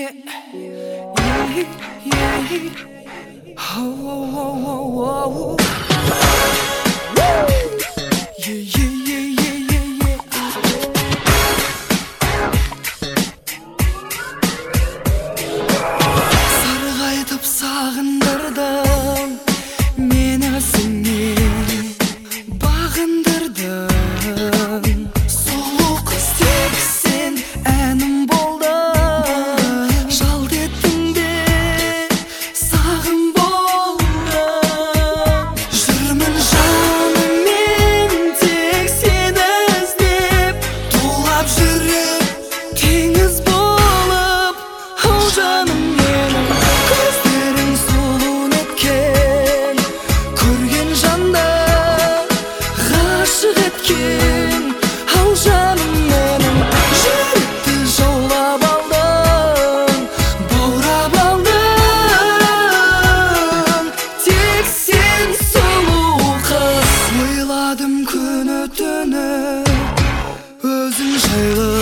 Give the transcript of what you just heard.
yeah, yeah, yeah. Oh, oh, oh, oh, oh. Yeah, yeah, yeah, yeah, yeah, Sarғайтып сағындырдың мені өзіңе, бағындырдың. Сұлу қыз тек сен әнім болдың. Жалт еттің де сағым болдың. Жүрмін жаныммен тек сені іздеп, тулап жүріп теңіз болып. Ау жаным менің, көздерің сұлу неткен, көрген жанды ғашық еткен. Ау жаным менің, жүректі жаулап алдың, баурап алдың. Тек сен сұлу қыз. Ойладым күні түні өзің жайлы